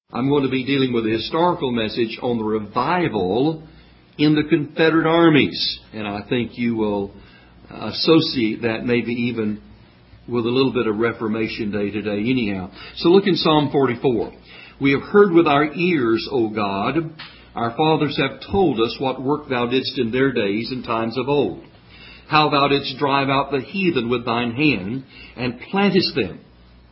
I'm going to be dealing with a historical message on the revival in the Confederate armies. And I think you will associate that maybe even with a little bit of Reformation Day today anyhow. So look in Psalm 44. We have heard with our ears, O God, our fathers have told us what work Thou didst in their days and times of old. How Thou didst drive out the heathen with Thine hand and plantest them.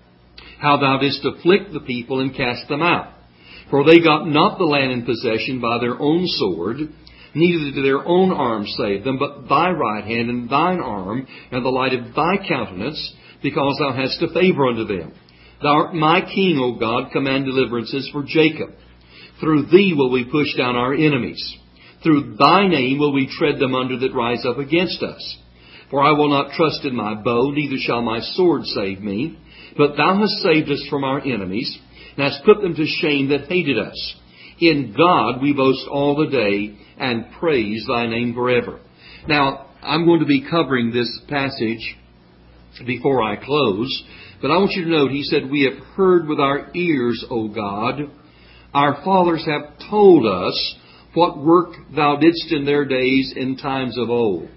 How Thou didst afflict the people and cast them out. For they got not the land in possession by their own sword, neither did their own arm save them, but Thy right hand and Thine arm, and the light of Thy countenance, because Thou hast a favor unto them. Thou art my King, O God, command deliverances for Jacob. Through Thee will we push down our enemies. Through Thy name will we tread them under that rise up against us. For I will not trust in my bow, neither shall my sword save me. But Thou hast saved us from our enemies, and hast put them to shame that hated us. In God we boast all the day, and praise Thy name forever. Now, I'm going to be covering this passage before I close, but I want you to note, he said, we have heard with our ears, O God. Our fathers have told us what work Thou didst in their days in times of old.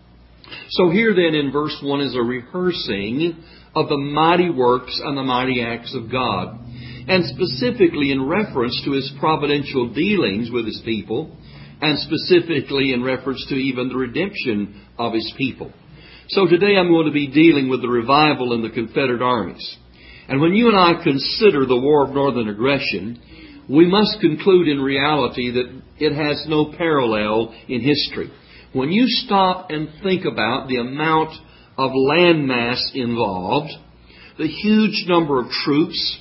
So here then in verse 1 is a rehearsing of the mighty works and the mighty acts of God, and specifically in reference to His providential dealings with His people, and specifically in reference to even the redemption of His people. So today I'm going to be dealing with the revival in the Confederate armies. And when you and I consider the War of Northern Aggression, we must conclude in reality that it has no parallel in history. When you stop and think about the amount of landmass involved, the huge number of troops,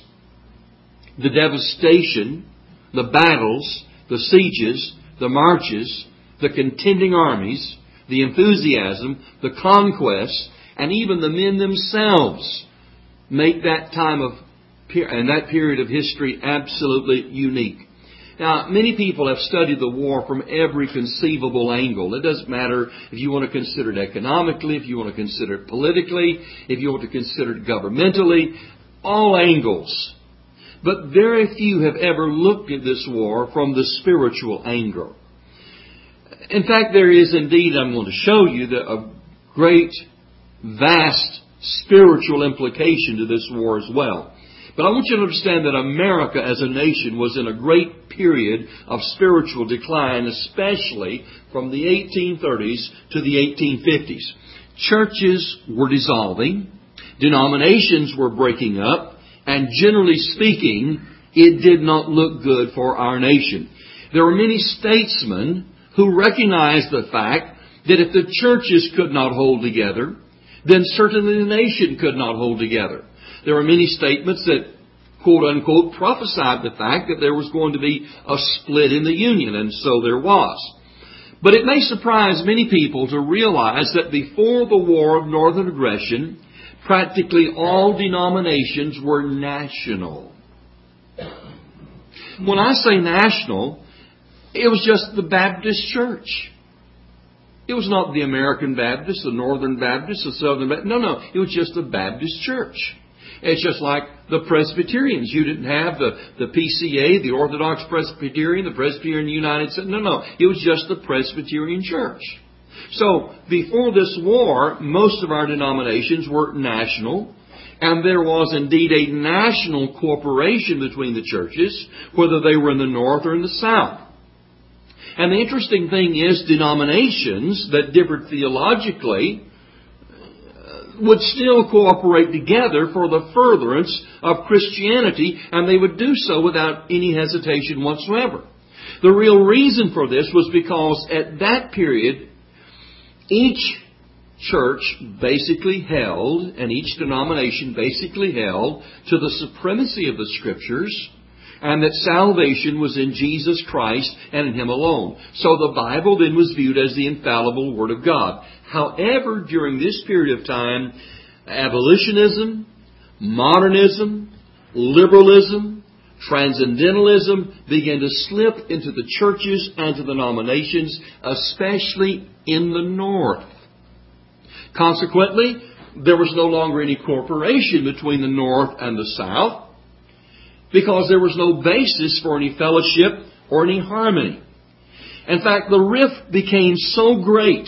the devastation, the battles, the sieges, the marches, the contending armies, the enthusiasm, the conquests, and even the men themselves make that time of and that period of history absolutely unique. Now, many people have studied the war from every conceivable angle. It doesn't matter if you want to consider it economically, if you want to consider it politically, if you want to consider it governmentally, all angles. But very few have ever looked at this war from the spiritual angle. In fact, there is indeed, I'm going to show you, a great, vast spiritual implication to this war as well. But I want you to understand that America as a nation was in a great period of spiritual decline, especially from the 1830s to the 1850s. Churches were dissolving, denominations were breaking up, and generally speaking, it did not look good for our nation. There were many statesmen who recognized the fact that if the churches could not hold together, then certainly the nation could not hold together. There are many statements that, quote-unquote, prophesied the fact that there was going to be a split in the Union, and so there was. But it may surprise many people to realize that before the War of Northern Aggression, practically all denominations were national. When I say national, it was just the Baptist Church. It was not the American Baptist, the Northern Baptist, the Southern Baptist. No, it was just the Baptist Church. It's just like the Presbyterians. You didn't have the PCA, the Orthodox Presbyterian, the Presbyterian United States. No. It was just the Presbyterian Church. So, before this war, most of our denominations were national, and there was indeed a national cooperation between the churches, whether they were in the North or in the South. And the interesting thing is, denominations that differed theologically would still cooperate together for the furtherance of Christianity, and they would do so without any hesitation whatsoever. The real reason for this was because at that period, each church basically held, and each denomination basically held, to the supremacy of the Scriptures, and that salvation was in Jesus Christ and in Him alone. So the Bible then was viewed as the infallible Word of God. However, during this period of time, abolitionism, modernism, liberalism, transcendentalism began to slip into the churches and to the denominations, especially in the North. Consequently, there was no longer any cooperation between the North and the South. because there was no basis for any fellowship or any harmony. In fact, the rift became so great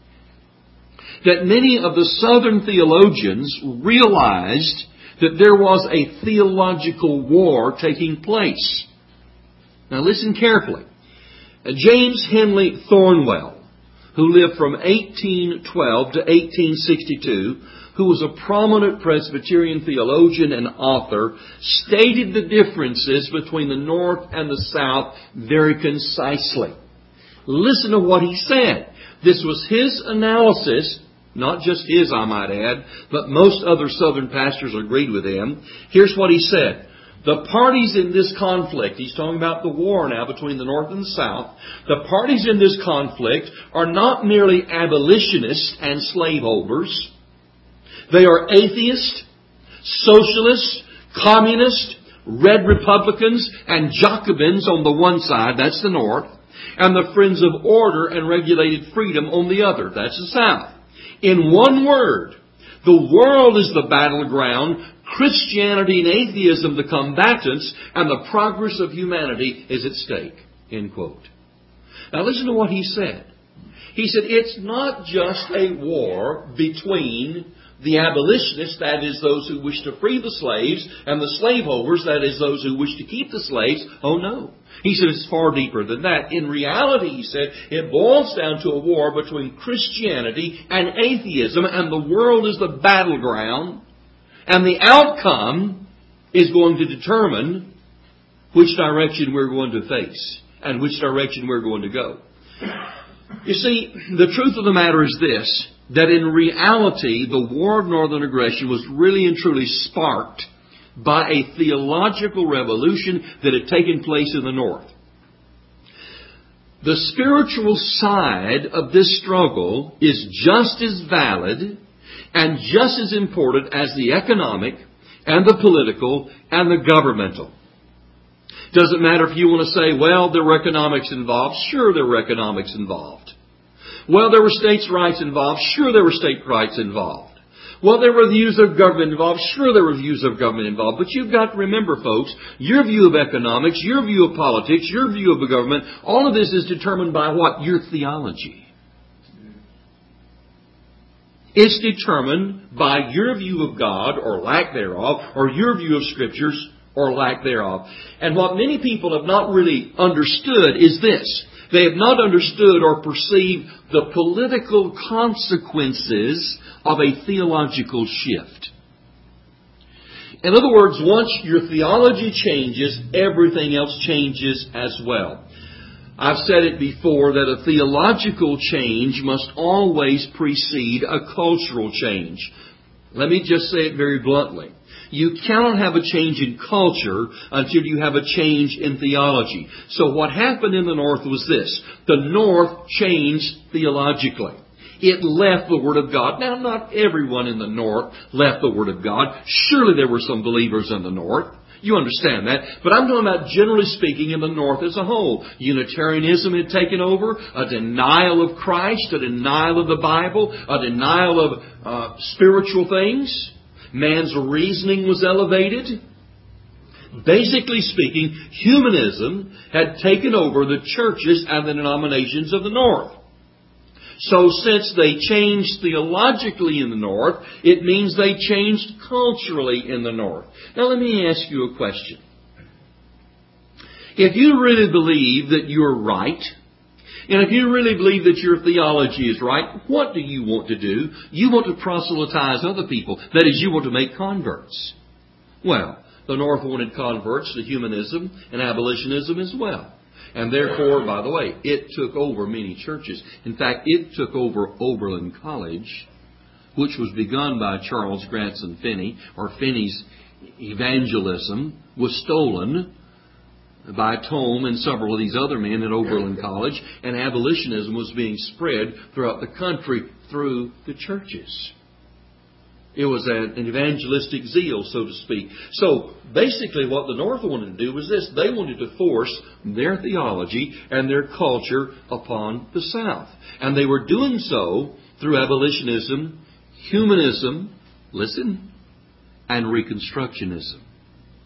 that many of the Southern theologians realized that there was a theological war taking place. Now listen carefully. James Henley Thornwell, who lived from 1812 to 1862, who was a prominent Presbyterian theologian and author, stated the differences between the North and the South very concisely. Listen to what he said. This was his analysis, not just his, I might add, but most other Southern pastors agreed with him. Here's what he said. The parties in this conflict, he's talking about the war now between the North and the South, the parties in this conflict are not merely abolitionists and slaveholders. They are atheists, socialists, communists, red Republicans, and Jacobins on the one side, that's the North, and the friends of order and regulated freedom on the other, that's the South. In one word, the world is the battleground, Christianity and atheism the combatants, and the progress of humanity is at stake. End quote. Now listen to what he said. He said, it's not just a war between the abolitionists, that is those who wish to free the slaves, and the slaveholders, that is those who wish to keep the slaves. Oh no. He said it's far deeper than that. In reality, he said, it boils down to a war between Christianity and atheism, and the world is the battleground, and the outcome is going to determine which direction we're going to face and which direction we're going to go. You see, the truth of the matter is this, that in reality, the War of Northern Aggression was really and truly sparked by a theological revolution that had taken place in the North. The spiritual side of this struggle is just as valid and just as important as the economic and the political and the governmental. Doesn't matter if you want to say, well, there were economics involved. Sure, there were economics involved. Well, there were states' rights involved. Sure, there were state rights involved. Well, there were views of government involved. Sure, there were views of government involved. But you've got to remember, folks, your view of economics, your view of politics, your view of the government, all of this is determined by what? Your theology. It's determined by your view of God, or lack thereof, or your view of Scriptures, or lack thereof. And what many people have not really understood is this. They have not understood or perceived the political consequences of a theological shift. In other words, once your theology changes, everything else changes as well. I've said it before that a theological change must always precede a cultural change. Let me just say it very bluntly. You cannot have a change in culture until you have a change in theology. So what happened in the North was this. The North changed theologically. It left the Word of God. Now, not everyone in the North left the Word of God. Surely there were some believers in the North. You understand that. But I'm talking about, generally speaking, in the North as a whole. Unitarianism had taken over, a denial of Christ, a denial of the Bible, a denial of spiritual things. Man's reasoning was elevated. Basically speaking, humanism had taken over the churches and the denominations of the North. So since they changed theologically in the North, it means they changed culturally in the North. Now let me ask you a question. If you really believe that you're right, and if you really believe that your theology is right, what do you want to do? You want to proselytize other people. That is, you want to make converts. Well, the North wanted converts to humanism and abolitionism as well. And therefore, by the way, it took over many churches. In fact, it took over Oberlin College, which was begun by Charles Granson Finney, or Finney's evangelism was stolen by Tome and several of these other men at Oberlin College, and abolitionism was being spread throughout the country through the churches. It was an evangelistic zeal, so to speak. So basically what the North wanted to do was this. They wanted to force their theology and their culture upon the South. And they were doing so through abolitionism, humanism, listen, and Reconstructionism.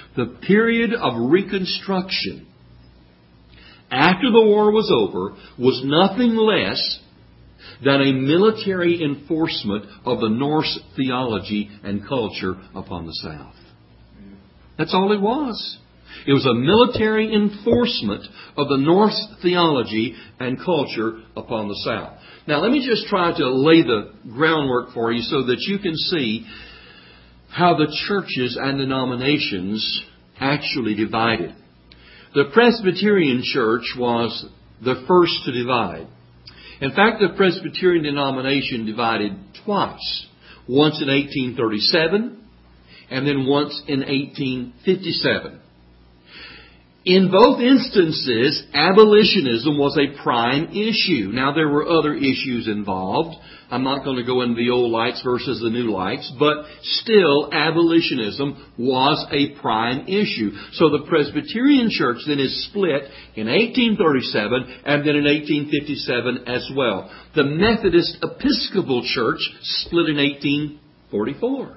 The period of Reconstruction after the war was over was nothing less than a military enforcement of the Norse theology and culture upon the South. That's all it was. It was a military enforcement of the Norse theology and culture upon the South. Now, let me just try to lay the groundwork for you so that you can see how the churches and denominations actually divided. The Presbyterian Church was the first to divide. In fact, the Presbyterian denomination divided twice. Once in 1837 and then once in 1857. In both instances, abolitionism was a prime issue. Now, there were other issues involved. I'm not going to go into the old lights versus the new lights, but still, abolitionism was a prime issue. So the Presbyterian Church then is split in 1837 and then in 1857 as well. The Methodist Episcopal Church split in 1844.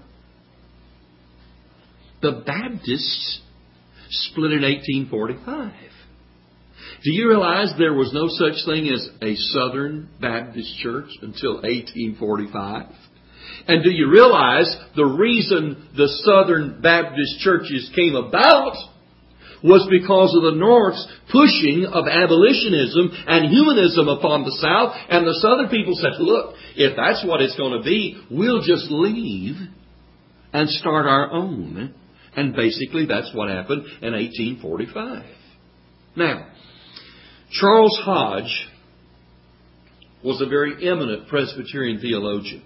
The Baptists split in 1845. Do you realize there was no such thing as a Southern Baptist church until 1845? And do you realize the reason the Southern Baptist churches came about was because of the North's pushing of abolitionism and humanism upon the South, and the Southern people said, look, if that's what it's going to be, we'll just leave and start our own. And basically that's what happened in 1845. Now, Charles Hodge was a very eminent Presbyterian theologian.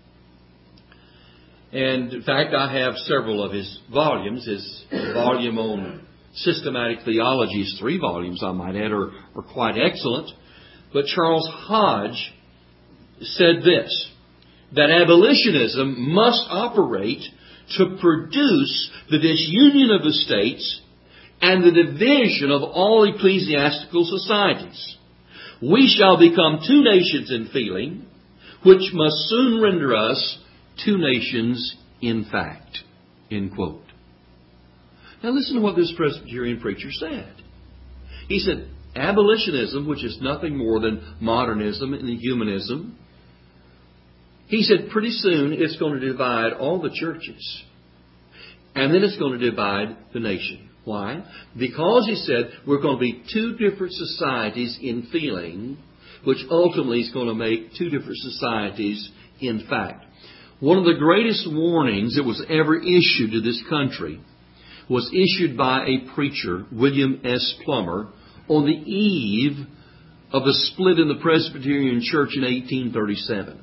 And in fact, I have several of his volumes. His volume on systematic theology, 3 volumes I might add, are quite excellent. But Charles Hodge said this, that abolitionism must operate to produce the disunion of the states and the division of all ecclesiastical societies. We shall become 2 nations in feeling, which must soon render us 2 nations in fact. End quote. Now listen to what this Presbyterian preacher said. He said, abolitionism, which is nothing more than modernism and humanism, he said pretty soon it's going to divide all the churches. And then it's going to divide the nation. Why? Because, he said, we're going to be 2 different societies in feeling, which ultimately is going to make 2 different societies in fact. One of the greatest warnings that was ever issued to this country was issued by a preacher, William S. Plummer, on the eve of the split in the Presbyterian Church in 1837.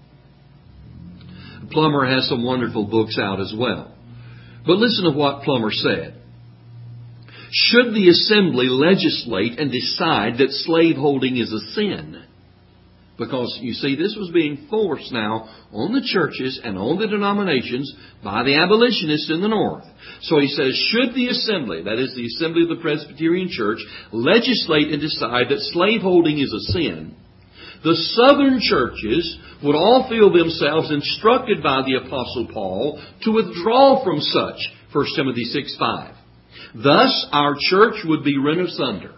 Plummer has some wonderful books out as well. But listen to what Plummer said. Should the assembly legislate and decide that slaveholding is a sin? Because, you see, this was being forced now on the churches and on the denominations by the abolitionists in the North. So he says, should the assembly, that is the assembly of the Presbyterian Church, legislate and decide that slaveholding is a sin, the southern churches would all feel themselves instructed by the Apostle Paul to withdraw from such, 1 Timothy 6:5. Thus, our church would be rent asunder.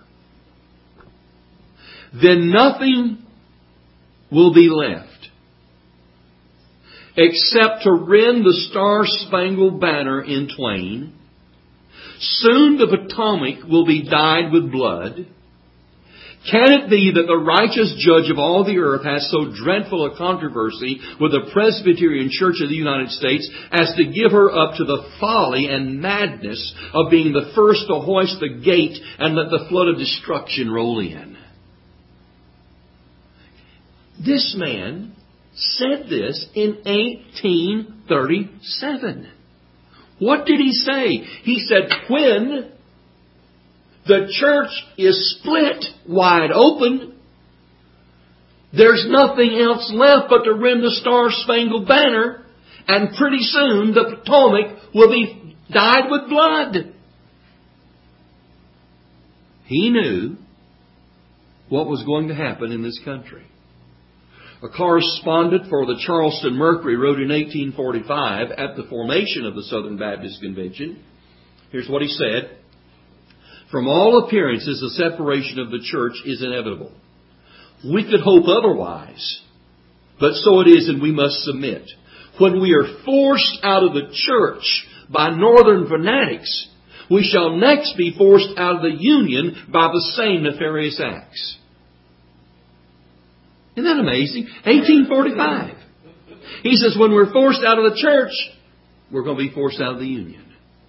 Then nothing will be left except to rend the star-spangled banner in twain. Soon the Potomac will be dyed with blood. Can it be that the righteous judge of all the earth has so dreadful a controversy with the Presbyterian Church of the United States as to give her up to the folly and madness of being the first to hoist the gate and let the flood of destruction roll in? This man said this in 1837. What did he say? He said, when the church is split wide open, there's nothing else left but to rend the star-spangled banner, and pretty soon the Potomac will be dyed with blood. He knew what was going to happen in this country. A correspondent for the Charleston Mercury wrote in 1845, at the formation of the Southern Baptist Convention, Here's what he said. From all appearances, the separation of the church is inevitable. We could hope otherwise, but so it is, and we must submit. When we are forced out of the church by northern fanatics, we shall next be forced out of the union by the same nefarious acts. Isn't that amazing? 1845. He says when we're forced out of the church, we're going to be forced out of the union.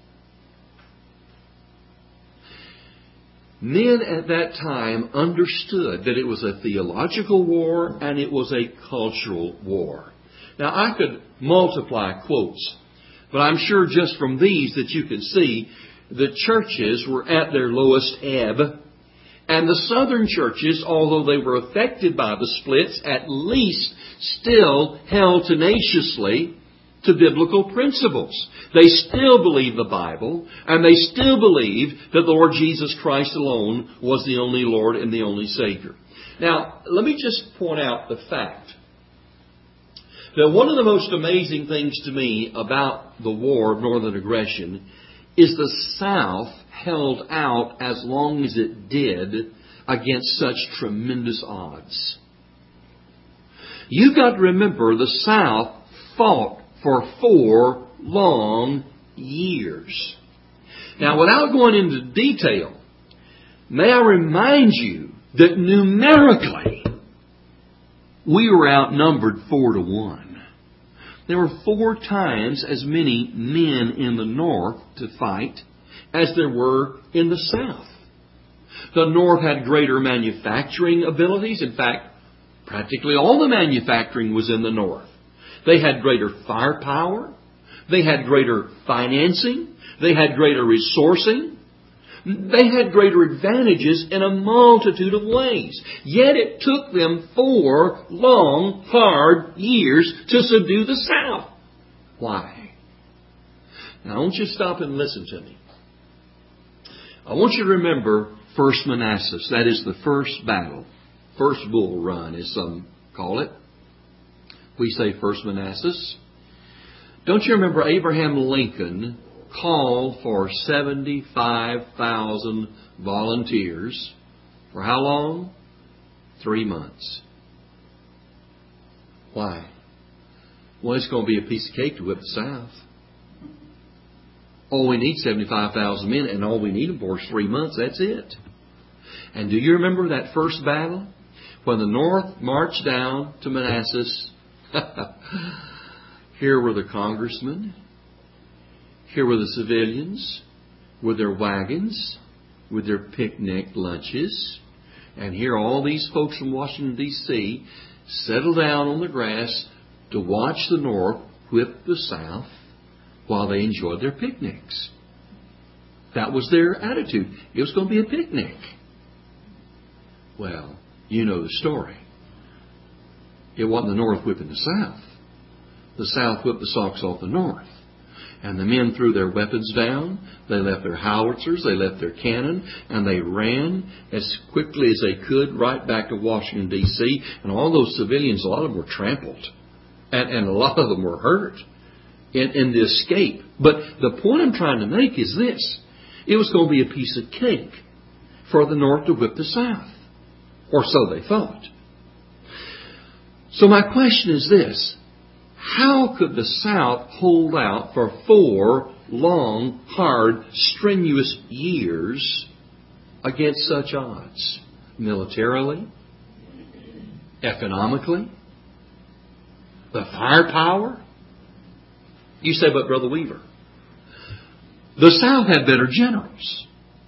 Men at that time understood that it was a theological war and it was a cultural war. Now, I could multiply quotes, but I'm sure just from these that you can see the churches were at their lowest ebb. And the southern churches, although they were affected by the splits, at least still held tenaciously to biblical principles. They still believed the Bible, and they still believed that the Lord Jesus Christ alone was the only Lord and the only Savior. Now, let me just point out the fact that one of the most amazing things to me about the war of northern aggression is the South held out as long as it did against such tremendous odds. You've got to remember the South fought for 4 long years. Now, without going into detail, may I remind you that numerically we were outnumbered 4-1. There were 4 times as many men in the North to fight as there were in the South. The North had greater manufacturing abilities. In fact, practically all the manufacturing was in the North. They had greater firepower. They had greater financing. They had greater resourcing. They had greater advantages in a multitude of ways. Yet it took them 4 long, hard years to subdue the South. Why? Now, I want you to stop and listen to me. I want you to remember First Manassas. That is the first battle. First Bull Run, as some call it. We say First Manassas. Don't you remember Abraham Lincoln called for 75,000 volunteers for how long? 3 months. Why? Well, it's going to be a piece of cake to whip the South. All we need 75,000 men, and all we need them for is 3 months. That's it. And do you remember that first battle? When the North marched down to Manassas, here were the congressmen. Here were the civilians with their wagons, with their picnic lunches. And here all these folks from Washington, D.C. settled down on the grass to watch the North whip the South while they enjoyed their picnics. That was their attitude. It was going to be a picnic. Well, you know the story. It wasn't the North whipping the South. The South whipped the socks off the North. And the men threw their weapons down. They left their howitzers. They left their cannon. And they ran as quickly as they could right back to Washington, D.C. And all those civilians, a lot of them were trampled. And a lot of them were hurt in the escape. But the point I'm trying to make is this. It was going to be a piece of cake for the North to whip the South. Or so they thought. So my question is this. How could the South hold out for 4 long, hard, strenuous years against such odds? Militarily? Economically? The firepower? You say, but Brother Weaver, the South had better generals.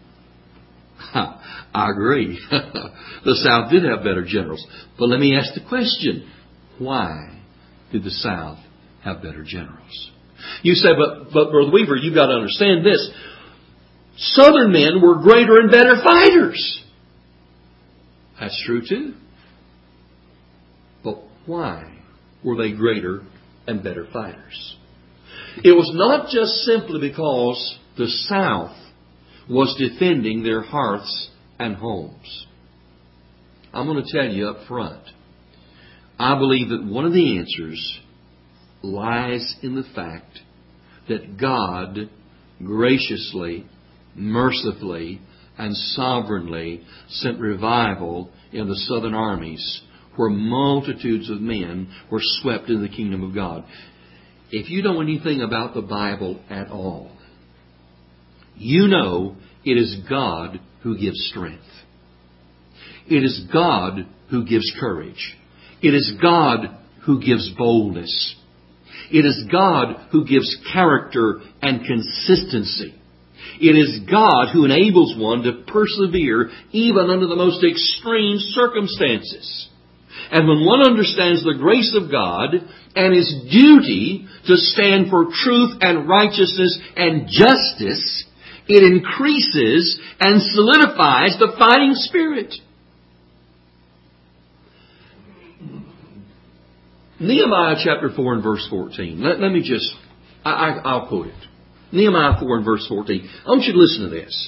I agree. The South did have better generals. But let me ask the question, why did the South have better generals? You say, but Brother Weaver, you've got to understand this. Southern men were greater and better fighters. That's true too. But why were they greater and better fighters? It was not just simply because the South was defending their hearths and homes. I'm going to tell you up front, I believe that one of the answers lies in the fact that God graciously, mercifully, and sovereignly sent revival in the southern armies, where multitudes of men were swept into the kingdom of God. If you know anything about the Bible at all, you know it is God who gives strength. It is God who gives courage. It is God who gives boldness. It is God who gives character and consistency. It is God who enables one to persevere even under the most extreme circumstances. And when one understands the grace of God and his duty to stand for truth and righteousness and justice, it increases and solidifies the fighting spirit. Nehemiah chapter 4 and verse 14. Let me just, I'll quote it. Nehemiah 4 and verse 14. I want you to listen to this.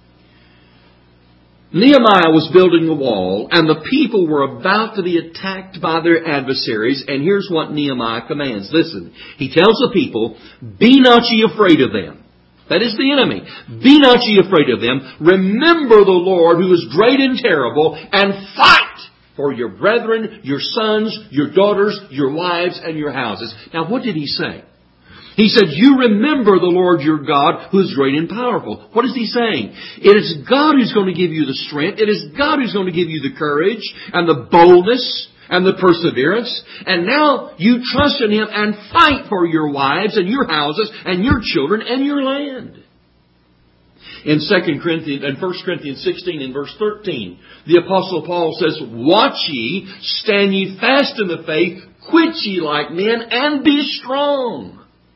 Nehemiah was building the wall, and the people were about to be attacked by their adversaries, and here's what Nehemiah commands. Listen, he tells the people, "Be not ye afraid of them." That is the enemy. "Be not ye afraid of them. Remember the Lord who is great and terrible, and fight for your brethren, your sons, your daughters, your wives, and your houses." Now what did he say? He said, "You remember the Lord your God who is great and powerful." What is he saying? It is God who's going to give you the strength. It is God who's going to give you the courage and the boldness and the perseverance. And now you trust in Him and fight for your wives and your houses and your children and your land. In 1 Corinthians 16 and verse 13, the Apostle Paul says, "Watch ye, stand ye fast in the faith, quit ye like men, and be strong."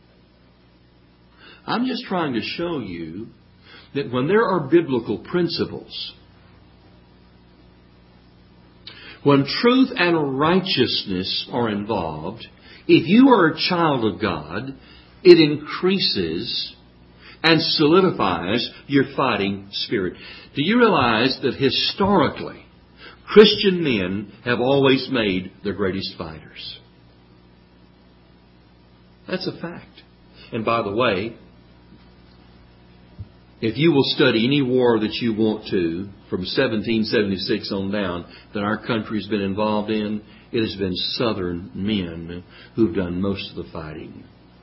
I'm just trying to show you that when there are biblical principles, when truth and righteousness are involved, if you are a child of God, it increases and solidifies your fighting spirit. Do you realize that historically, Christian men have always made the greatest fighters? That's a fact. And by the way, if you will study any war that you want to, from 1776 on down, that our country's been involved in, it has been Southern men who've done most of the fighting.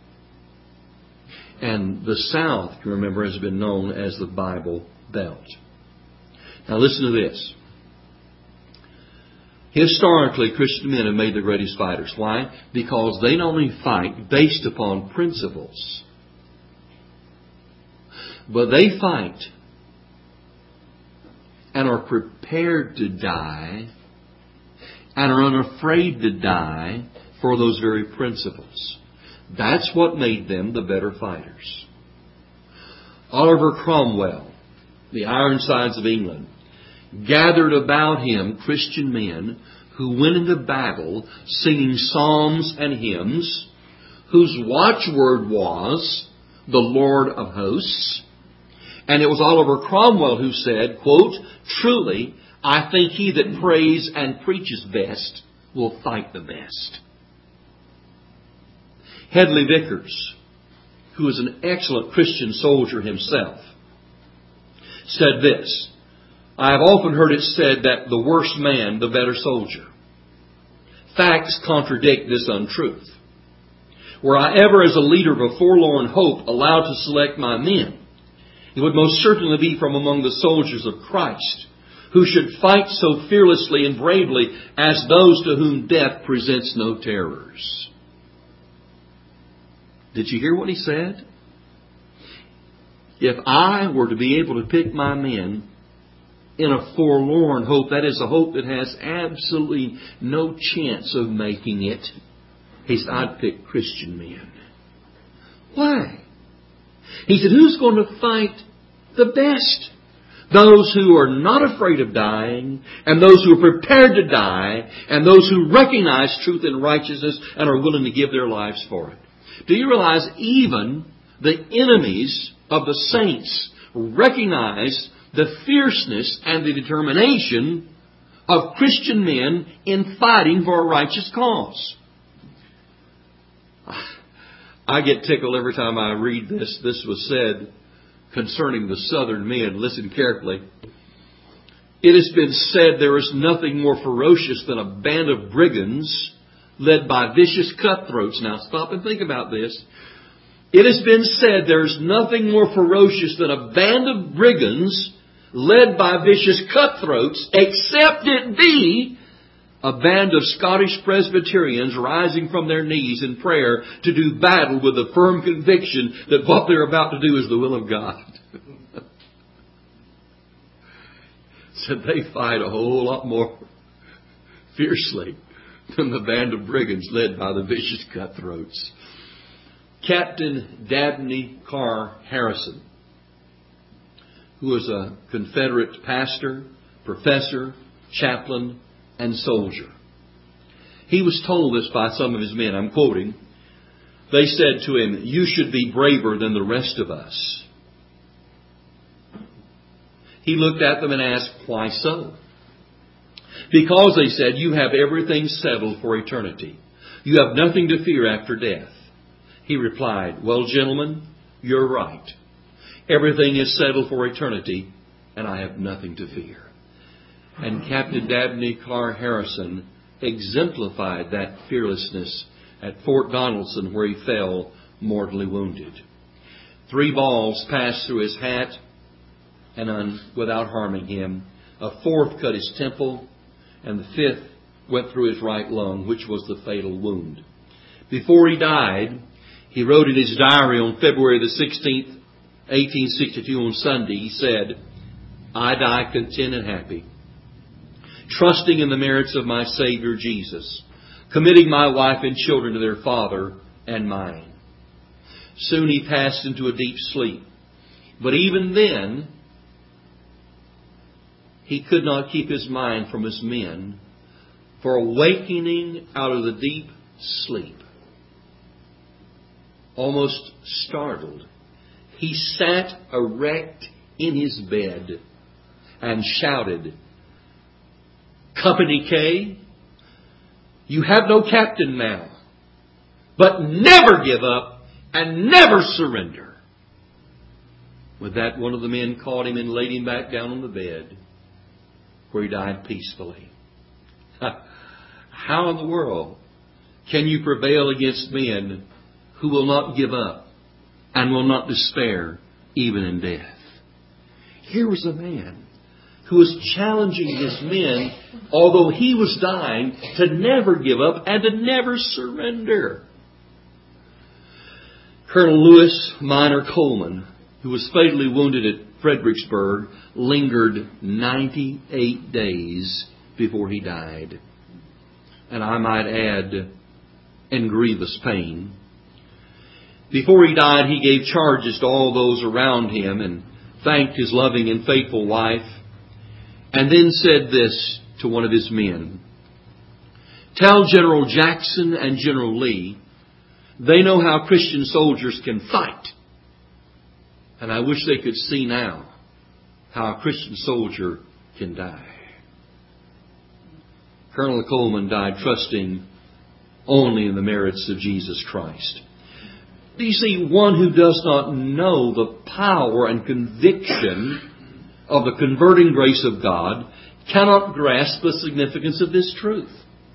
And the South, you remember, has been known as the Bible Belt. Now listen to this. Historically, Christian men have made the greatest fighters. Why? Because they not only fight based upon principles, but they fight and are prepared to die and are unafraid to die for those very principles. That's what made them the better fighters. Oliver Cromwell, the Ironsides of England, gathered about him Christian men who went into battle singing psalms and hymns, whose watchword was the Lord of hosts. And it was Oliver Cromwell who said, quote, "Truly, I think he that prays and preaches best will fight the best." Hedley Vickers, who was an excellent Christian soldier himself, said this, "I have often heard it said that the worse man, the better soldier. Facts contradict this untruth. Were I ever as a leader of a forlorn hope allowed to select my men, it would most certainly be from among the soldiers of Christ, who should fight so fearlessly and bravely as those to whom death presents no terrors." Did you hear what he said? If I were to be able to pick my men in a forlorn hope, that is a hope that has absolutely no chance of making it, he said, I'd pick Christian men. Why? He said, who's going to fight the best? Those who are not afraid of dying, and those who are prepared to die, and those who recognize truth and righteousness and are willing to give their lives for it. Do you realize even the enemies of the saints recognize the fierceness and the determination of Christian men in fighting for a righteous cause? I get tickled every time I read this. This was said concerning the southern men. Listen carefully. It has been said there is nothing more ferocious than a band of brigands led by vicious cutthroats. Now stop and think about this. It has been said there is nothing more ferocious than a band of brigands led by vicious cutthroats, except it be a band of Scottish Presbyterians rising from their knees in prayer to do battle with the firm conviction that what they're about to do is the will of God. So they fight a whole lot more fiercely than the band of brigands led by the vicious cutthroats. Captain Dabney Carr Harrison, who was a Confederate pastor, professor, chaplain, and soldier. He was told this by some of his men. I'm quoting. They said to him, "You should be braver than the rest of us." He looked at them and asked, "Why so?" "Because," they said, "you have everything settled for eternity. You have nothing to fear after death." He replied, "Well, gentlemen, you're right. Everything is settled for eternity, and I have nothing to fear." And Captain Dabney Carr Harrison exemplified that fearlessness at Fort Donelson, where he fell mortally wounded. 3 balls passed through his hat and without harming him. A 4th cut his temple, and the 5th went through his right lung, which was the fatal wound. Before he died, he wrote in his diary on February the 16th, 1862 on Sunday, he said, "I die content and happy, trusting in the merits of my Savior Jesus, committing my wife and children to their Father and mine." Soon he passed into a deep sleep. But even then, he could not keep his mind from his men, for awakening out of the deep sleep, almost startled, he sat erect in his bed and shouted, "Company K, you have no captain now, but never give up and never surrender." With that, one of the men caught him and laid him back down on the bed, where he died peacefully. How in the world can you prevail against men who will not give up and will not despair even in death? Here was a man who was challenging his men, although he was dying, to never give up and to never surrender. Colonel Lewis Minor Coleman, who was fatally wounded at Fredericksburg, lingered 98 days before he died. And I might add, in grievous pain. Before he died, he gave charges to all those around him and thanked his loving and faithful wife, and then said this to one of his men: "Tell General Jackson and General Lee they know how Christian soldiers can fight. And I wish they could see now how a Christian soldier can die." Colonel Coleman died trusting only in the merits of Jesus Christ. Do you see, one who does not know the power and conviction of the converting grace of God cannot grasp the significance of this truth.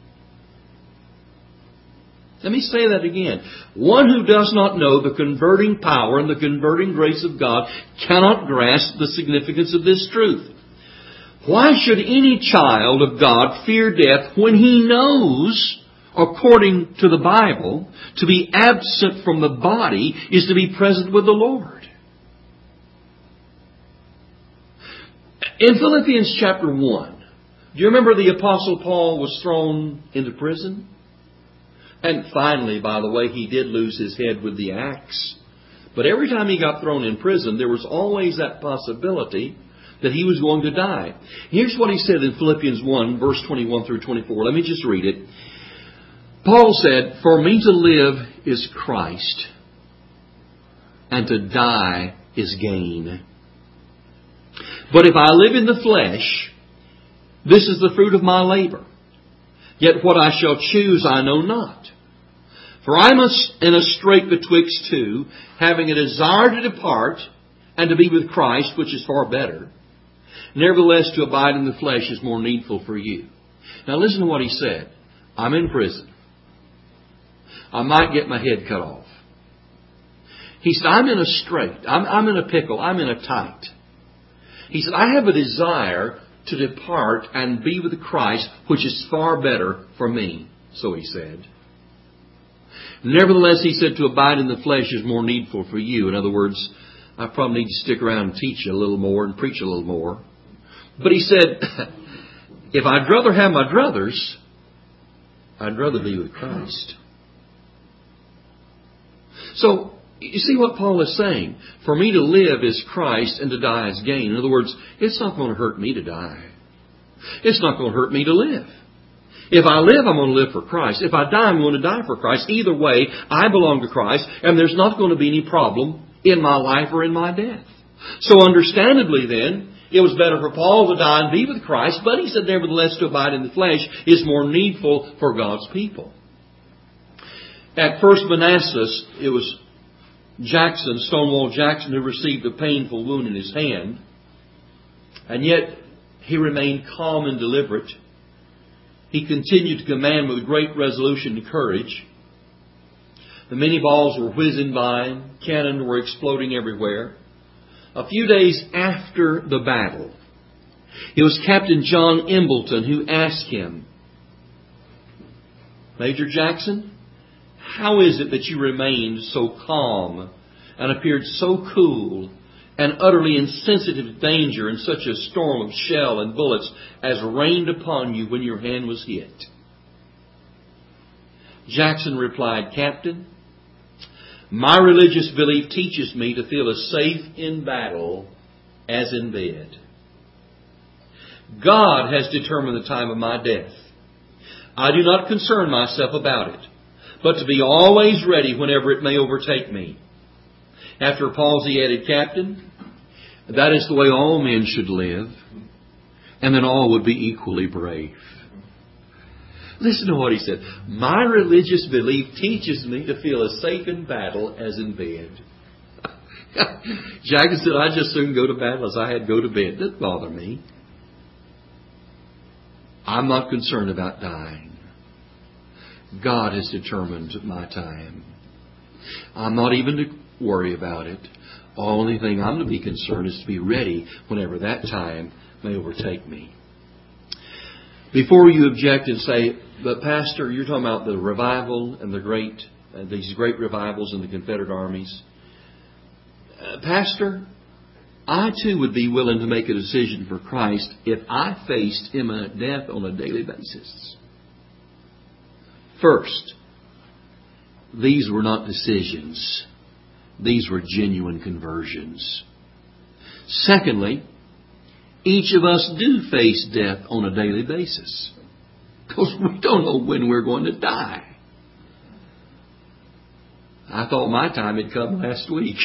Let me say that again. One who does not know the converting power and the converting grace of God cannot grasp the significance of this truth. Why should any child of God fear death when he knows, according to the Bible, to be absent from the body is to be present with the Lord? In Philippians chapter 1, do you remember the Apostle Paul was thrown into prison? And finally, by the way, he did lose his head with the axe. But every time he got thrown in prison, there was always that possibility that he was going to die. Here's what he said in Philippians 1, verse 21 through 24. Let me just read it. Paul said, "For me to live is Christ, and to die is gain. But if I live in the flesh, this is the fruit of my labor. Yet what I shall choose I know not. For I am in a strait betwixt two, having a desire to depart and to be with Christ, which is far better. Nevertheless, to abide in the flesh is more needful for you. Now listen to what he said. I'm in prison. I might get my head cut off. He said, I'm in a strait. I'm in a pickle. I'm in a tight. He said, I have a desire to depart and be with Christ, which is far better for me. So he said. Nevertheless, he said, to abide in the flesh is more needful for you. In other words, I probably need to stick around and teach a little more and preach a little more. But he said, if I'd rather have my druthers, I'd rather be with Christ. So, you see what Paul is saying? For me to live is Christ and to die is gain. In other words, it's not going to hurt me to die. It's not going to hurt me to live. If I live, I'm going to live for Christ. If I die, I'm going to die for Christ. Either way, I belong to Christ, and there's not going to be any problem in my life or in my death. So understandably then, it was better for Paul to die and be with Christ, but he said, nevertheless, to abide in the flesh is more needful for God's people. At first Manassas, it was Jackson, Stonewall Jackson, who received a painful wound in his hand. And yet, he remained calm and deliberate. He continued to command with great resolution and courage. The many balls were whizzing by. Cannon were exploding everywhere. A few days after the battle, it was Captain John Embleton who asked him, Major Jackson, how is it that you remained so calm and appeared so cool and utterly insensitive to danger in such a storm of shell and bullets as rained upon you when your hand was hit? Jackson replied, Captain, my religious belief teaches me to feel as safe in battle as in bed. God has determined the time of my death. I do not concern myself about it, but to be always ready whenever it may overtake me. After a pause, he added, Captain, that is the way all men should live, and then all would be equally brave. Listen to what he said. My religious belief teaches me to feel as safe in battle as in bed. Jackson said, I'd just soon go to battle as I had go to bed. It doesn't bother me. I'm not concerned about dying. God has determined my time. I'm not even to worry about it. The only thing I'm to be concerned is to be ready whenever that time may overtake me. Before you object and say, but Pastor, you're talking about the revival and these great revivals in the Confederate armies. Pastor, I too would be willing to make a decision for Christ if I faced imminent death on a daily basis. First, these were not decisions. These were genuine conversions. Secondly, each of us do face death on a daily basis. Because we don't know when we're going to die. I thought my time had come last week.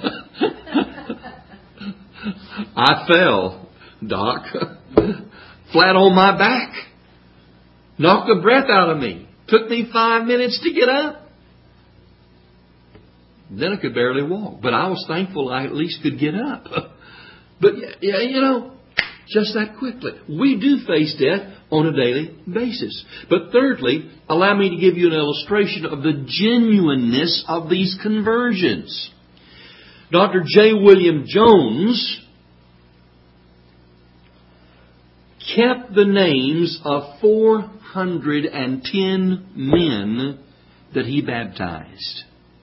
I fell, Doc, flat on my back. Knocked the breath out of me. Took me 5 minutes to get up. Then I could barely walk. But I was thankful I at least could get up. But, yeah, just that quickly. We do face death on a daily basis. But thirdly, allow me to give you an illustration of the genuineness of these conversions. Dr. J. William Jones kept the names of 410 men that he baptized.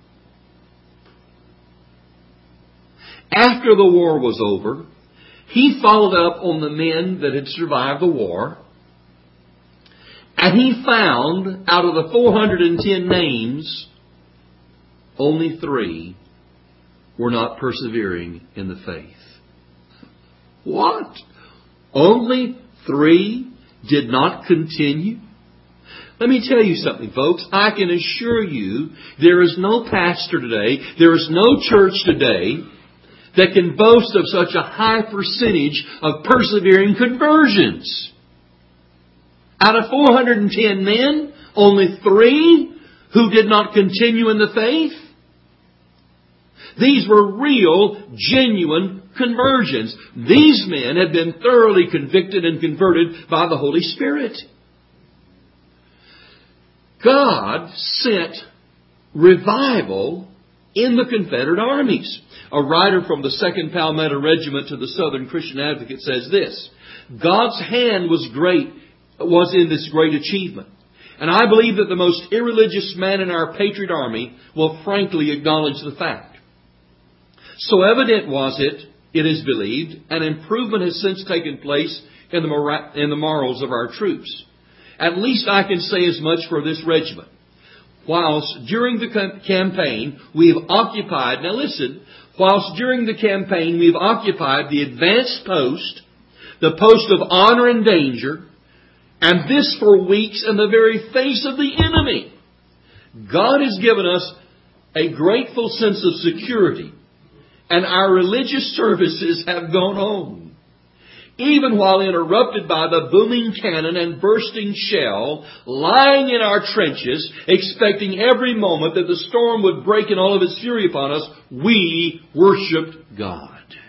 After the war was over, he followed up on the men that had survived the war, and he found out of the 410 names, only 3 were not persevering in the faith. What? Only 3 did not continue? Let me tell you something, folks. I can assure you there is no pastor today, there is no church today that can boast of such a high percentage of persevering conversions. Out of 410 men, only 3 who did not continue in the faith. These were real, genuine conversions. These men had been thoroughly convicted and converted by the Holy Spirit. God sent revival in the Confederate armies. A writer from the 2nd Palmetto Regiment to the Southern Christian Advocate says this: God's hand was in this great achievement. And I believe that the most irreligious man in our patriot army will frankly acknowledge the fact. So evident was it, it is believed, an improvement has since taken place in the morals of our troops. At least I can say as much for this regiment. Whilst during the campaign we've occupied, now listen, whilst during the campaign we've occupied the advanced post, the post of honor and danger, and this for weeks in the very face of the enemy, God has given us a grateful sense of security, and our religious services have gone on. Even while interrupted by the booming cannon and bursting shell, lying in our trenches, expecting every moment that the storm would break in all of its fury upon us, we worshiped God.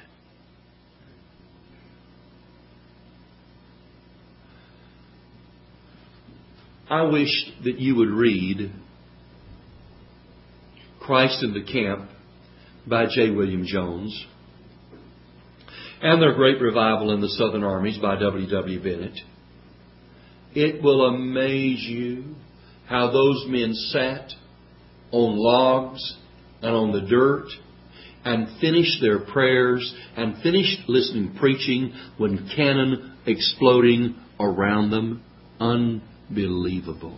I wish that you would read Christ in the Camp by J. William Jones, and their great revival in the Southern Armies by W. W. Bennett. It will amaze you how those men sat on logs and on the dirt and finished their prayers and finished listening preaching when cannon exploding around them. Unbelievable.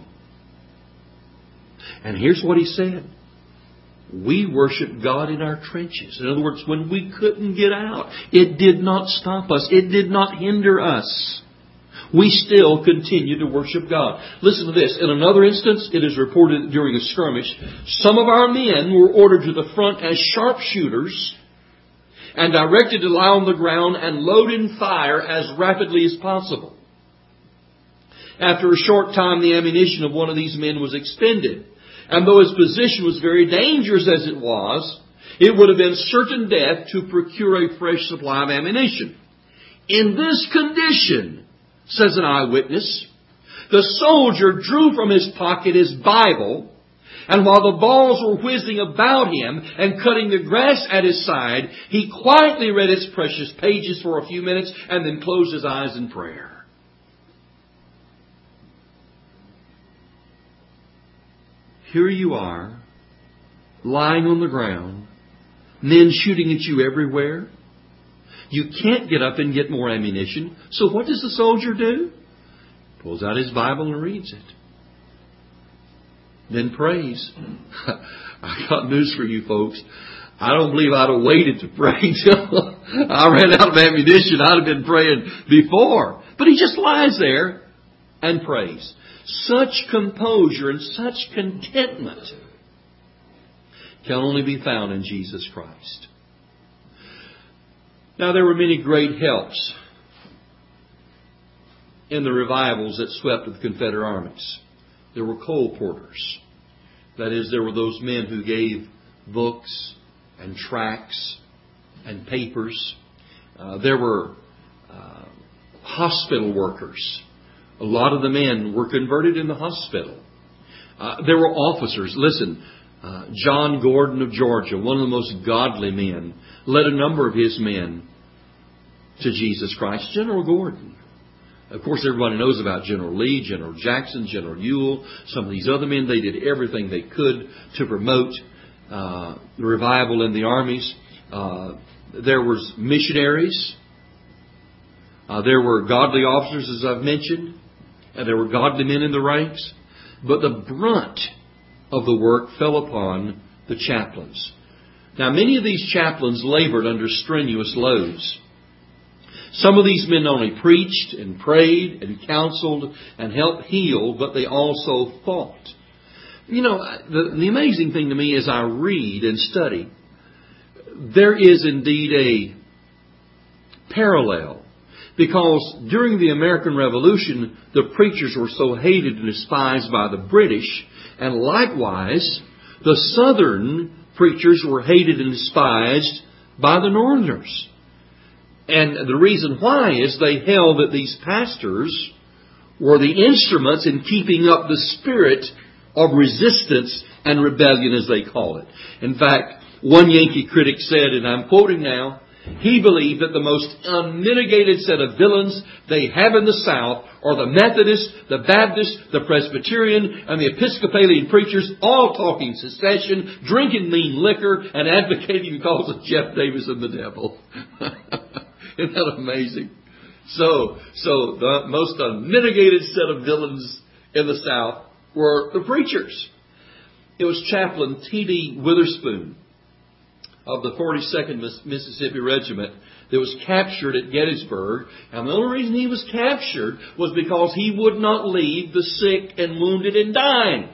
And here's what he said. We worshiped God in our trenches. In other words, when we couldn't get out, it did not stop us. It did not hinder us. We still continued to worship God. Listen to this. In another instance, it is reported during a skirmish, some of our men were ordered to the front as sharpshooters and directed to lie on the ground and load and fire as rapidly as possible. After a short time, the ammunition of one of these men was expended. And though his position was very dangerous as it was, it would have been certain death to procure a fresh supply of ammunition. In this condition, says an eyewitness, the soldier drew from his pocket his Bible, and while the balls were whizzing about him and cutting the grass at his side, he quietly read its precious pages for a few minutes and then closed his eyes in prayer. Here you are, lying on the ground, men shooting at you everywhere. You can't get up and get more ammunition. So what does the soldier do? Pulls out his Bible and reads it. Then prays. I got news for you folks. I don't believe I'd have waited to pray until I ran out of ammunition. I'd have been praying before. But he just lies there and prays. Such composure and such contentment can only be found in Jesus Christ. Now, there were many great helps in the revivals that swept the Confederate armies. There were coal porters. That is, there were those men who gave books and tracts and papers. There were hospital workers. A lot of the men were converted in the hospital. There were officers. Listen, John Gordon of Georgia, one of the most godly men, led a number of his men to Jesus Christ. General Gordon. Of course, everybody knows about General Lee, General Jackson, General Ewell. Some of these other men, they did everything they could to promote the revival in the armies. There was missionaries. There were godly officers, as I've mentioned. And there were godly men in the ranks. But the brunt of the work fell upon the chaplains. Now, many of these chaplains labored under strenuous loads. Some of these men not only preached and prayed and counseled and helped heal, but they also fought. You know, the amazing thing to me as I read and study, there is indeed a parallel. Because during the American Revolution, the preachers were so hated and despised by the British, and likewise, the Southern preachers were hated and despised by the Northerners. And the reason why is they held that these pastors were the instruments in keeping up the spirit of resistance and rebellion, as they call it. In fact, one Yankee critic said, and I'm quoting now, he believed that the most unmitigated set of villains they have in the South are the Methodists, the Baptists, the Presbyterian, and the Episcopalian preachers, all talking secession, drinking mean liquor, and advocating the cause of Jeff Davis and the devil. Isn't that amazing? So the most unmitigated set of villains in the South were the preachers. It was Chaplain T.D. Witherspoon of the 42nd Mississippi Regiment that was captured at Gettysburg. And the only reason he was captured was because he would not leave the sick and wounded and dying.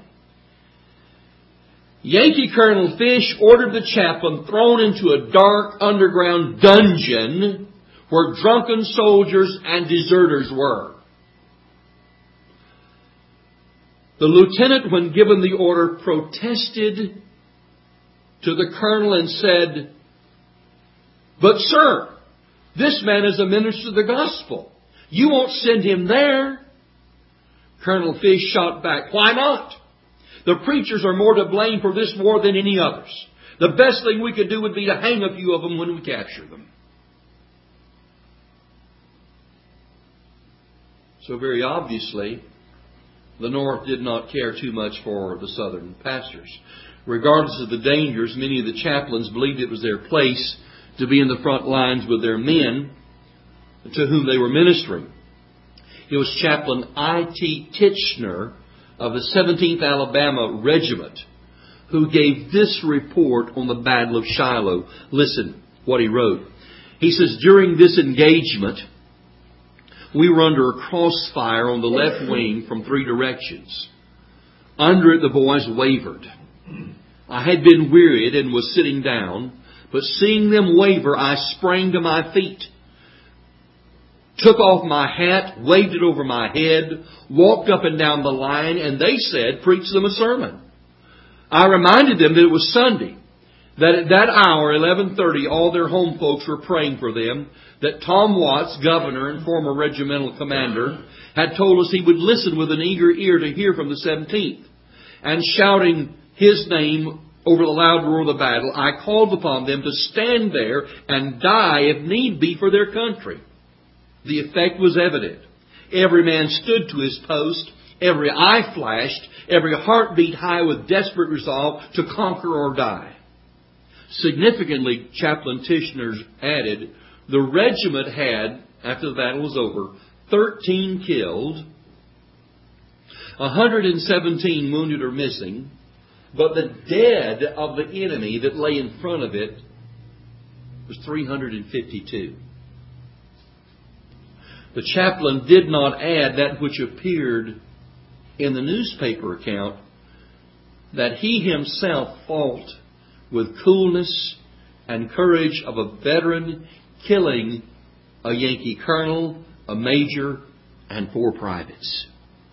Yankee Colonel Fish ordered the chaplain thrown into a dark underground dungeon where drunken soldiers and deserters were. The lieutenant, when given the order, protested to the colonel and said, "But sir, this man is a minister of the gospel. You won't send him there." Colonel Fish shot back, "Why not? The preachers are more to blame for this war than any others. The best thing we could do would be to hang a few of them when we capture them." So very obviously, the North did not care too much for the Southern pastors. Regardless of the dangers, many of the chaplains believed it was their place to be in the front lines with their men to whom they were ministering. It was Chaplain I.T. Titchener of the 17th Alabama Regiment who gave this report on the Battle of Shiloh. Listen what he wrote. He says, "During this engagement, we were under a crossfire on the left wing from 3 directions. Under it, the boys wavered. I had been wearied and was sitting down, but seeing them waver, I sprang to my feet, took off my hat, waved it over my head, walked up and down the line, and they said, 'Preach them a sermon.' I reminded them that it was Sunday, that at that hour, 11:30, all their home folks were praying for them, that Tom Watts, governor and former regimental commander, had told us he would listen with an eager ear to hear from the 17th. And shouting his name over the loud roar of the battle, I called upon them to stand there and die if need be for their country. The effect was evident. Every man stood to his post, every eye flashed, every heart beat high with desperate resolve to conquer or die." Significantly, Chaplain Titchener added, the regiment had, after the battle was over, 13 killed, 117 wounded or missing, but the dead of the enemy that lay in front of it was 352. The chaplain did not add that which appeared in the newspaper account, that he himself fought with coolness and courage of a veteran, killing a Yankee colonel, a major, and 4 privates.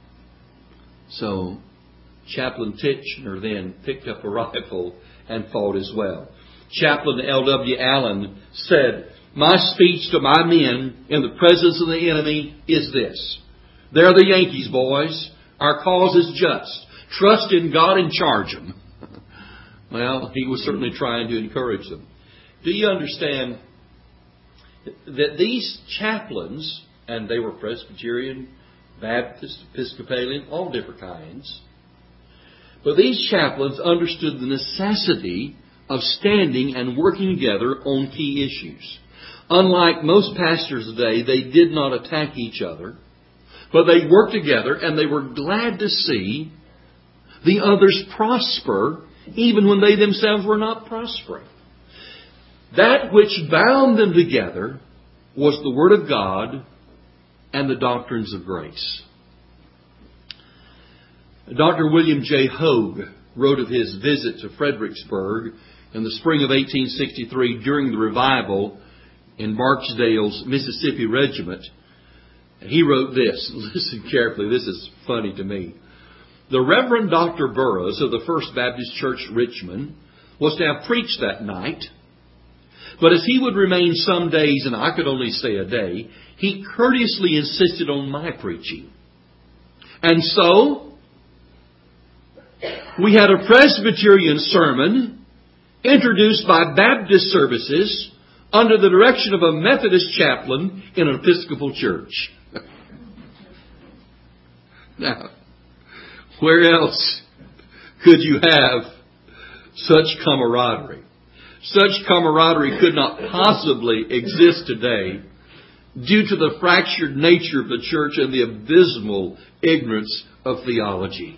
So Chaplain Titchener then picked up a rifle and fought as well. Chaplain L.W. Allen said, "My speech to my men in the presence of the enemy is this: they're the Yankees, boys. Our cause is just. Trust in God and charge them." Well, he was certainly trying to encourage them. Do you understand that these chaplains, and they were Presbyterian, Baptist, Episcopalian, all different kinds, but these chaplains understood the necessity of standing and working together on key issues. Unlike most pastors today, they did not attack each other, but they worked together and they were glad to see the others prosper, even when they themselves were not prospering. That which bound them together was the Word of God and the doctrines of grace. Dr. William J. Hogue wrote of his visit to Fredericksburg in the spring of 1863 during the revival in Barksdale's Mississippi Regiment. He wrote this. Listen carefully. This is funny to me. "The Reverend Dr. Burroughs of the First Baptist Church, Richmond, was to have preached that night. But as he would remain some days, and I could only stay a day, he courteously insisted on my preaching. And so, we had a Presbyterian sermon introduced by Baptist services under the direction of a Methodist chaplain in an Episcopal church. Now, where else could you have such camaraderie? Such camaraderie could not possibly exist today due to the fractured nature of the church and the abysmal ignorance of theology.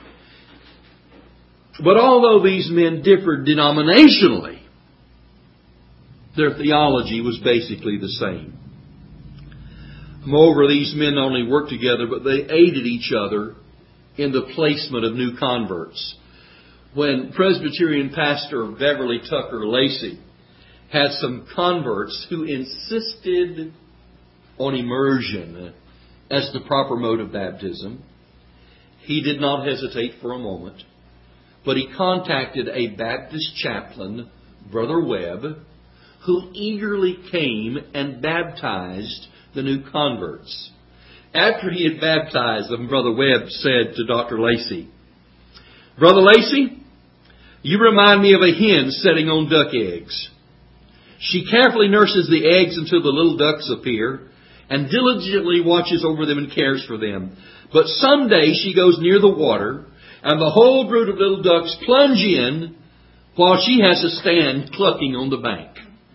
But although these men differed denominationally, their theology was basically the same. Moreover, these men not only worked together, but they aided each other in the placement of new converts. When Presbyterian pastor Beverly Tucker Lacey had some converts who insisted on immersion as the proper mode of baptism, he did not hesitate for a moment, but he contacted a Baptist chaplain, Brother Webb, who eagerly came and baptized the new converts. After he had baptized them, Brother Webb said to Dr. Lacey, "Brother Lacey, you remind me of a hen setting on duck eggs. She carefully nurses the eggs until the little ducks appear and diligently watches over them and cares for them. But someday she goes near the water and the whole brood of little ducks plunge in while she has to stand clucking on the bank."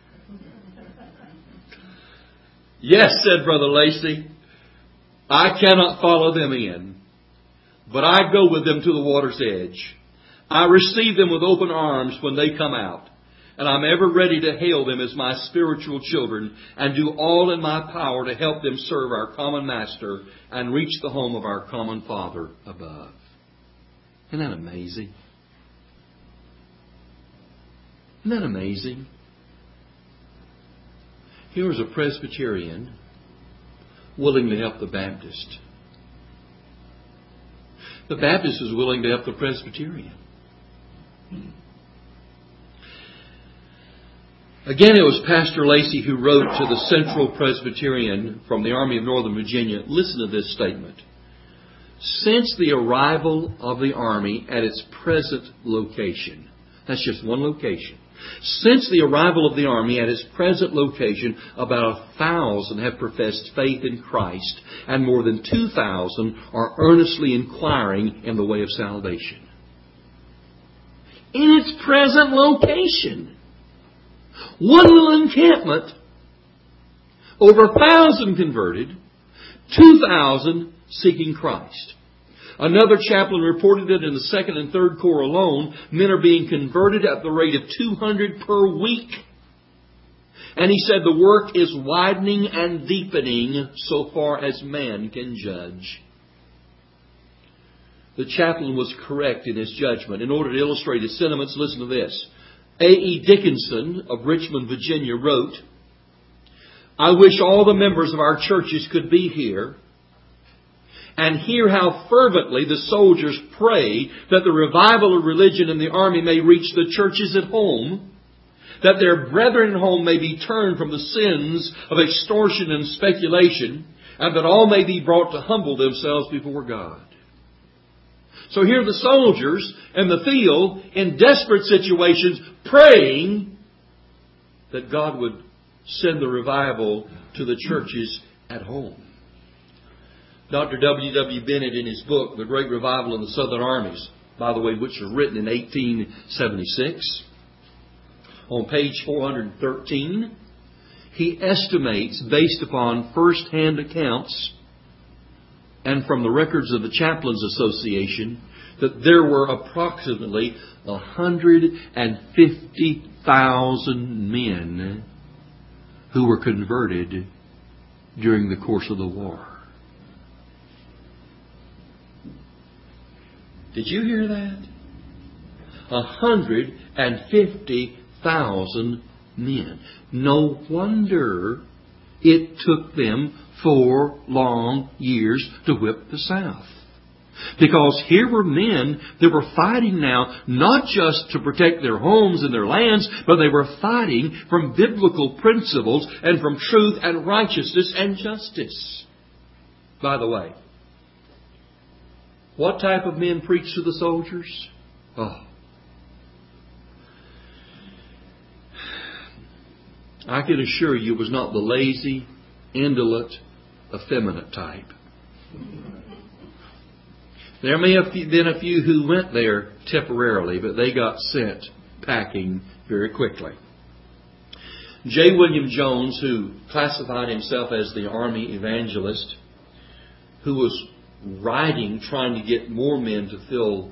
"Yes," said Brother Lacey, "I cannot follow them in, but I go with them to the water's edge. I receive them with open arms when they come out, and I'm ever ready to hail them as my spiritual children and do all in my power to help them serve our common Master and reach the home of our common Father above." Isn't that amazing? Isn't that amazing? Here was a Presbyterian willing to help the Baptist. The Baptist was willing to help the Presbyterian. Again, it was Pastor Lacey who wrote to the Central Presbyterian from the Army of Northern Virginia. Listen to this statement. "Since the arrival of the Army at its present location," that's just one location. "Since the arrival of the Army at its present location, about 1,000 have professed faith in Christ, and more than 2,000 are earnestly inquiring in the way of salvation." In its present location. One little encampment, over 1,000 converted, 2,000 seeking Christ. Another chaplain reported that in the 2nd and 3rd Corps alone, men are being converted at the rate of 200 per week. And he said the work is widening and deepening so far as man can judge. The chaplain was correct in his judgment. In order to illustrate his sentiments, listen to this. A.E. Dickinson of Richmond, Virginia wrote, "I wish all the members of our churches could be here and hear how fervently the soldiers pray that the revival of religion in the Army may reach the churches at home, that their brethren at home may be turned from the sins of extortion and speculation, and that all may be brought to humble themselves before God." So here are the soldiers in the field in desperate situations praying that God would send the revival to the churches at home. Dr. W.W. Bennett, in his book, The Great Revival in the Southern Armies, by the way, which was written in 1876, on page 413, he estimates, based upon first-hand accounts and from the records of the Chaplains Association, that there were approximately 150,000 men who were converted during the course of the war. Did you hear that? 150,000 men. No wonder it took them 4 long years to whip the South. Because here were men that were fighting now not just to protect their homes and their lands, but they were fighting from biblical principles and from truth and righteousness and justice. By the way, what type of men preach to the soldiers? Oh. I can assure you it was not the lazy, indolent, effeminate type. There may have been a few who went there temporarily, but they got sent packing very quickly. J. William Jones, who classified himself as the army evangelist, who was writing, trying to get more men to fill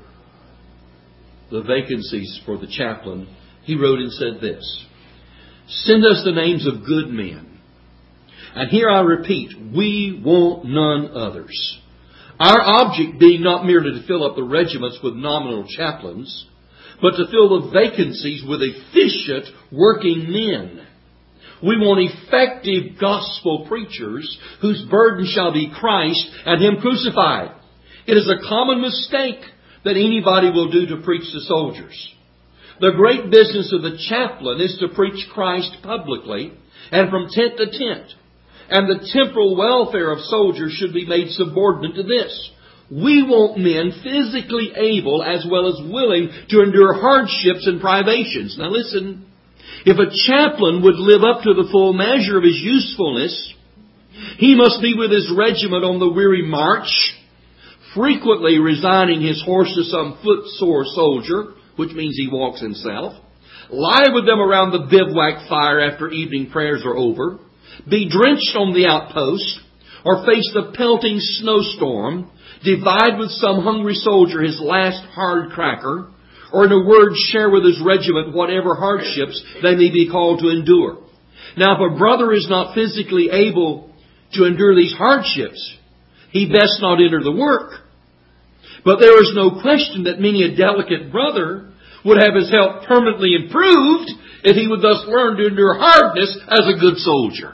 the vacancies for the chaplain, he wrote and said this: "Send us the names of good men. And here I repeat, we want none others. Our object being not merely to fill up the regiments with nominal chaplains, but to fill the vacancies with efficient working men. We want effective gospel preachers whose burden shall be Christ and Him crucified. It is a common mistake that anybody will do to preach to soldiers. The great business of the chaplain is to preach Christ publicly and from tent to tent. And the temporal welfare of soldiers should be made subordinate to this. We want men physically able as well as willing to endure hardships and privations." Now listen, if a chaplain would live up to the full measure of his usefulness, he must be with his regiment on the weary march, frequently resigning his horse to some footsore soldier, which means he walks himself, lie with them around the bivouac fire after evening prayers are over, be drenched on the outpost, or face the pelting snowstorm, divide with some hungry soldier his last hard cracker, or in a word, share with his regiment whatever hardships they may be called to endure. Now, if a brother is not physically able to endure these hardships, he best not enter the work. But there is no question that many a delicate brother would have his health permanently improved if he would thus learn to endure hardness as a good soldier.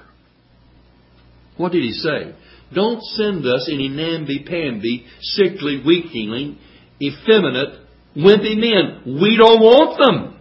What did he say? Don't send us any namby-pamby, sickly, weakling, effeminate, wimpy men. We don't want them.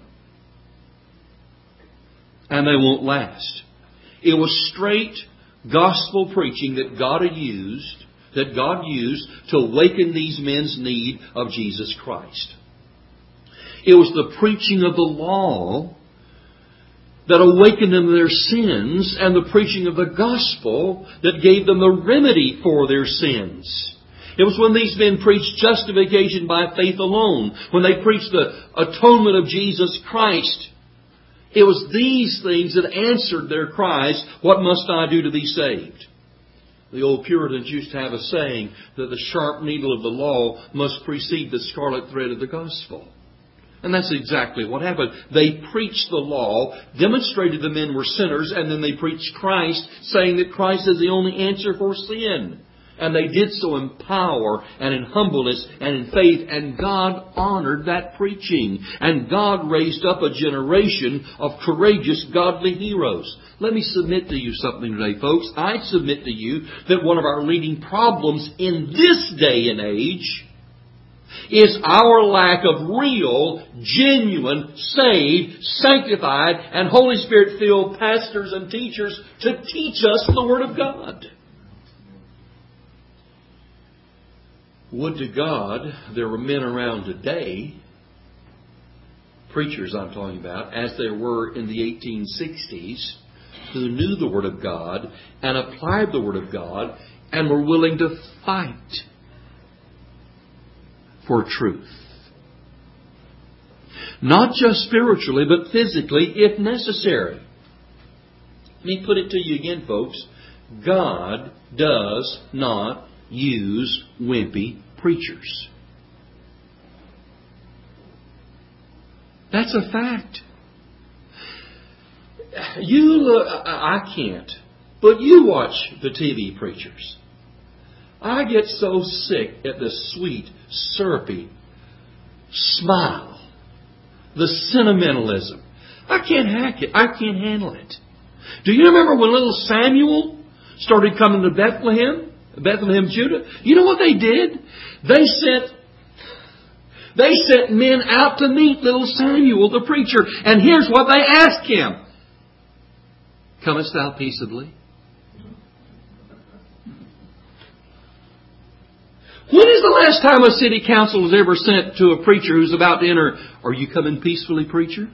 And they won't last. It was straight gospel preaching that God used to awaken these men's need of Jesus Christ. It was the preaching of the law that awakened them to their sins, and the preaching of the gospel that gave them the remedy for their sins. It was when these men preached justification by faith alone, when they preached the atonement of Jesus Christ. It was these things that answered their cries, "What must I do to be saved?" The old Puritans used to have a saying that the sharp needle of the law must precede the scarlet thread of the gospel. And that's exactly what happened. They preached the law, demonstrated the men were sinners, and then they preached Christ, saying that Christ is the only answer for sin. And they did so in power and in humbleness and in faith, and God honored that preaching. And God raised up a generation of courageous, godly heroes. Let me submit to you something today, folks. I submit to you that one of our leading problems in this day and age is our lack of real, genuine, saved, sanctified, and Holy Spirit-filled pastors and teachers to teach us the Word of God. Would to God there were men around today, preachers I'm talking about, as there were in the 1860s, who knew the Word of God and applied the Word of God and were willing to fight for truth. Not just spiritually, but physically, if necessary. Let me put it to you again, folks. God does not use wimpy preachers. That's a fact. You look, I can't, but you watch the TV preachers. I get so sick at the sweet, syrupy smile, the sentimentalism. I can't hack it. I can't handle it. Do you remember when little Samuel started coming to Bethlehem? Bethlehem, Judah. You know what they did? They sent men out to meet little Samuel, the preacher. And here's what they asked him. Comest thou peaceably? When is the last time a city council was ever sent to a preacher who's about to enter? Are you coming peacefully, preacher?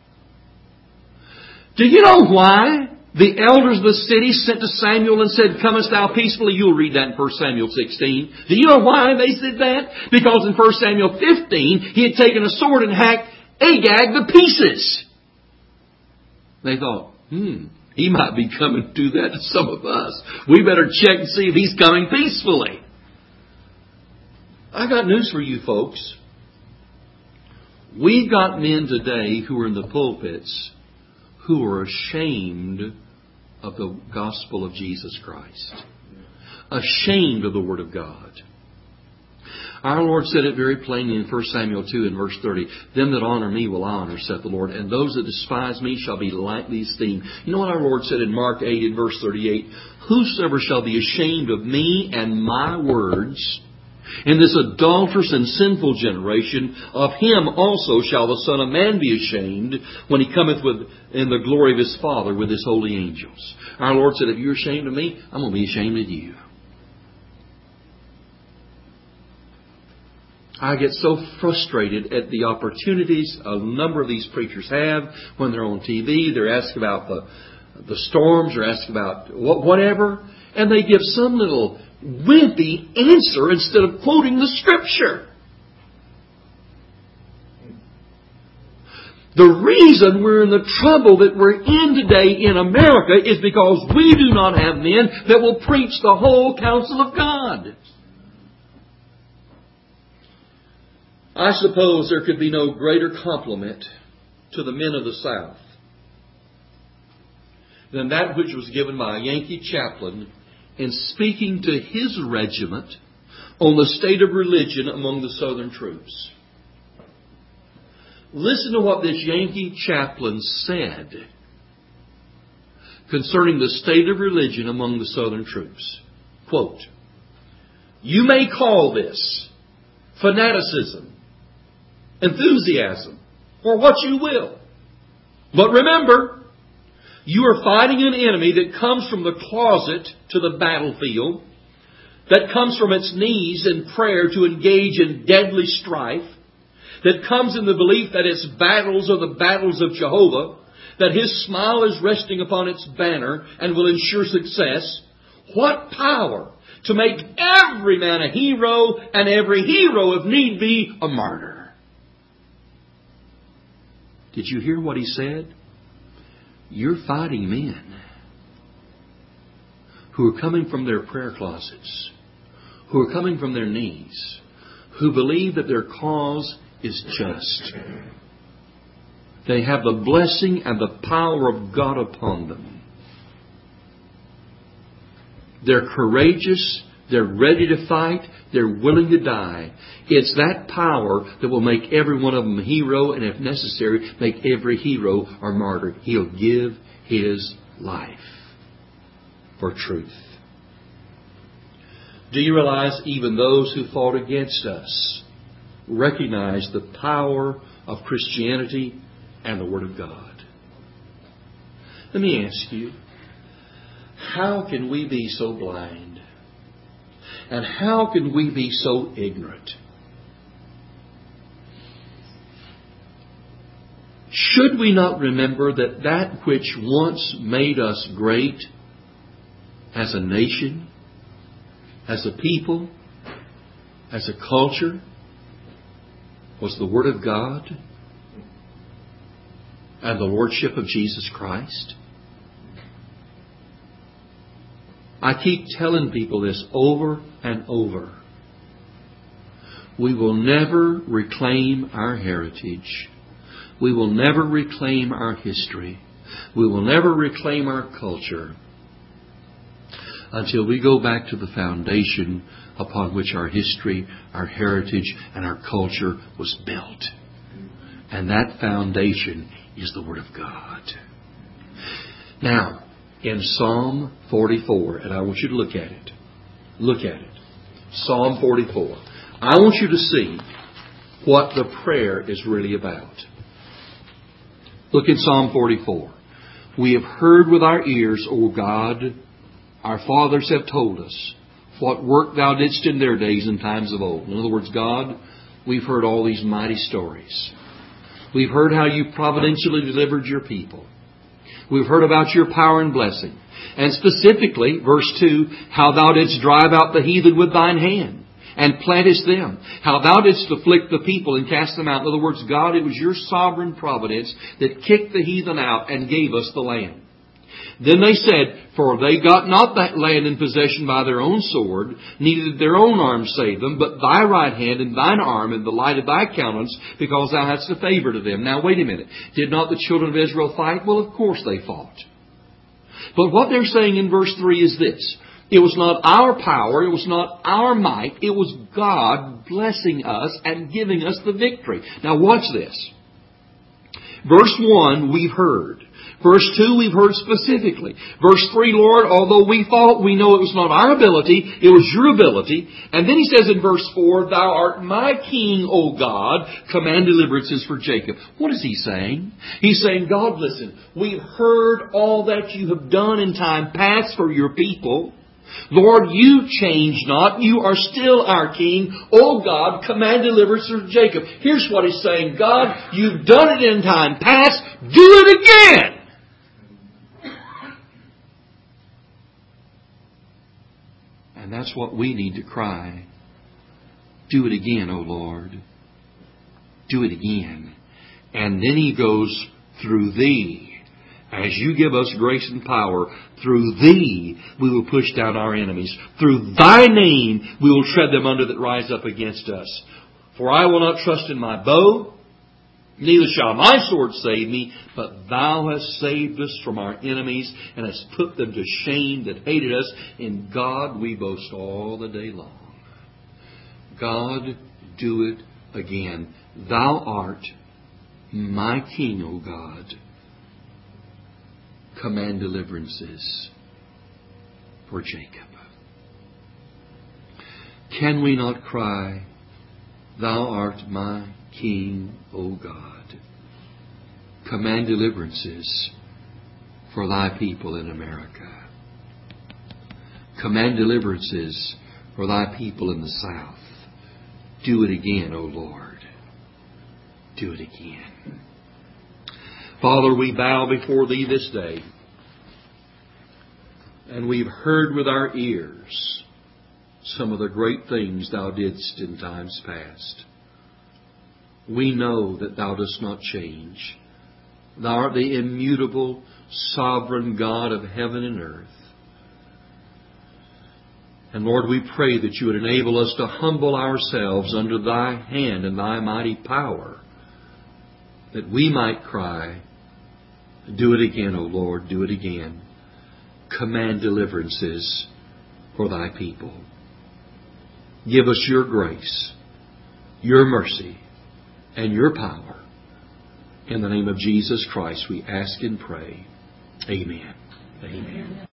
Do you know why the elders of the city sent to Samuel and said, Comest thou peacefully? You'll read that in 1 Samuel 16. Do you know why they said that? Because in 1 Samuel 15, he had taken a sword and hacked Agag to pieces. They thought, he might be coming to do that to some of us. We better check and see if he's coming peacefully. I got news for you folks. We've got men today who are in the pulpits who are ashamed of the gospel of Jesus Christ. Ashamed of the Word of God. Our Lord said it very plainly in 1 Samuel 2 and verse 30. Them that honor me will I honor, saith the Lord, and those that despise me shall be lightly esteemed. You know what our Lord said in Mark 8 and verse 38? Whosoever shall be ashamed of me and my words in this adulterous and sinful generation, of him also shall the Son of Man be ashamed when he cometh in the glory of his Father with his holy angels. Our Lord said, if you're ashamed of me, I'm going to be ashamed of you. I get so frustrated at the opportunities a number of these preachers have when they're on TV. They're asked about the storms, they're asked about whatever, and they give some little wimpy answer instead of quoting the Scripture. The reason we're in the trouble that we're in today in America is because we do not have men that will preach the whole counsel of God. I suppose there could be no greater compliment to the men of the South than that which was given by a Yankee chaplain in speaking to his regiment on the state of religion among the Southern troops. Listen to what this Yankee chaplain said concerning the state of religion among the Southern troops. Quote, you may call this fanaticism, enthusiasm, or what you will. But remember, you are fighting an enemy that comes from the closet to the battlefield, that comes from its knees in prayer to engage in deadly strife, that comes in the belief that its battles are the battles of Jehovah, that His smile is resting upon its banner and will ensure success. What power to make every man a hero and every hero, if need be, a martyr. Did you hear what he said? You're fighting men who are coming from their prayer closets, who are coming from their knees, who believe that their cause is just. They have the blessing and the power of God upon them. They're courageous. They're ready to fight. They're willing to die. It's that power that will make every one of them a hero, and if necessary, make every hero or martyr. He'll give his life for truth. Do you realize even those who fought against us recognize the power of Christianity and the Word of God? Let me ask you, how can we be so blind? And how can we be so ignorant? Should we not remember that that which once made us great as a nation, as a people, as a culture, was the Word of God and the Lordship of Jesus Christ? I keep telling people this over and over. We will never reclaim our heritage. We will never reclaim our history. We will never reclaim our culture until we go back to the foundation upon which our history, our heritage, and our culture was built. And that foundation is the Word of God. Now, in Psalm 44, and I want you to look at it. Look at it. Psalm 44. I want you to see what the prayer is really about. Look in Psalm 44. We have heard with our ears, O God, our fathers have told us what work Thou didst in their days and times of old. In other words, God, we've heard all these mighty stories. We've heard how You providentially delivered Your people. We've heard about Your power and blessing. And specifically, verse 2, how Thou didst drive out the heathen with Thine hand and plantest them. How Thou didst afflict the people and cast them out. In other words, God, it was Your sovereign providence that kicked the heathen out and gave us the land. Then they said, for they got not that land in possession by their own sword, neither did their own arm save them, but Thy right hand and Thine arm and the light of Thy countenance, because Thou hadst a favor to them. Now wait a minute. Did not the children of Israel fight? Well, of course they fought. But what they're saying in verse 3 is this. It was not our power, it was not our might, it was God blessing us and giving us the victory. Now watch this. Verse 1, we've heard. Verse 2, we've heard specifically. Verse 3, Lord, although we fought, we know it was not our ability, it was Your ability. And then He says in verse 4, Thou art my King, O God, command deliverances for Jacob. What is He saying? He's saying, God, listen, we've heard all that You have done in time past for Your people. Lord, You change not. You are still our King. O God, command deliverance for Jacob. Here's what He's saying. God, You've done it in time past. Do it again. And that's what we need to cry. Do it again, O Lord. Do it again. And then He goes, through Thee. As You give us grace and power, through Thee we will push down our enemies. Through Thy name we will tread them under that rise up against us. For I will not trust in my bow, neither shall my sword save me, but Thou hast saved us from our enemies and hast put them to shame that hated us. In God we boast all the day long. God, do it again. Thou art my King, O God. Command deliverances for Jacob. Can we not cry, Thou art my King, O God. Command deliverances for Thy people in America. Command deliverances for Thy people in the South. Do it again, O Lord. Do it again. Father, we bow before Thee this day, and we've heard with our ears some of the great things Thou didst in times past. We know that Thou dost not change. Thou art the immutable, sovereign God of heaven and earth. And Lord, we pray that You would enable us to humble ourselves under Thy hand and Thy mighty power, that we might cry, do it again, O Lord, do it again. Command deliverances for Thy people. Give us Your grace, Your mercy, and Your power. In the name of Jesus Christ we ask and pray. Amen. Amen.